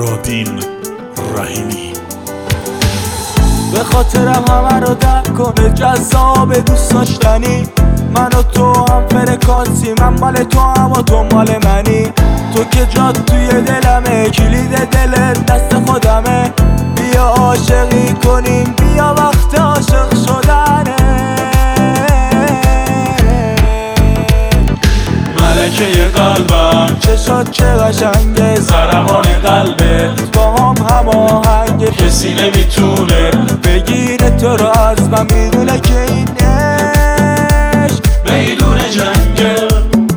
مرادین رحیمی. به خاطرم همه رو درک کنه، جذاب دوست داشتنی. من و تو هم فرکانسی، من مال تو اما تو مال منی. تو که جات توی دلمه، کلید دلت دست خودمه. بیا عاشقی کنیم، بیا وقت عاشق شدنه. ملکه قلبم، چشات چه قشنگه، ضربان قلبت با هم هماهنگه. کسی نمیتونه بگیره تو رو از من، میدونه که این عشق میدون جنگل.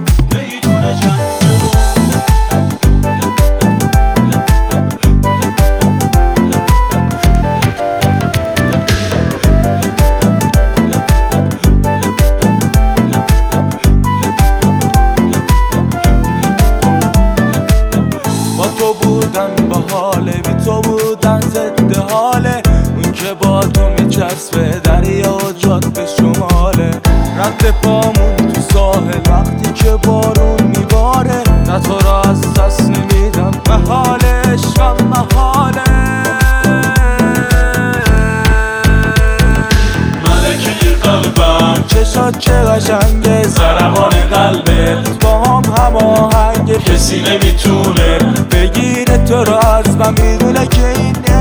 تو بودن با حاله، بی تو بودن ضد حاله. اون که با تو میچسبه، دریا و جاده شماله. رد پامون تو ساحل وقتی که بارون میباره. نه تو را از دست نمیدم، محال عشقم محاله. ملکه قلبم، چشات چه قشنگه، ضربان قلبت با هم هماهنگه. کسی نمیتونه بگیره تو رو از من، میدونه که این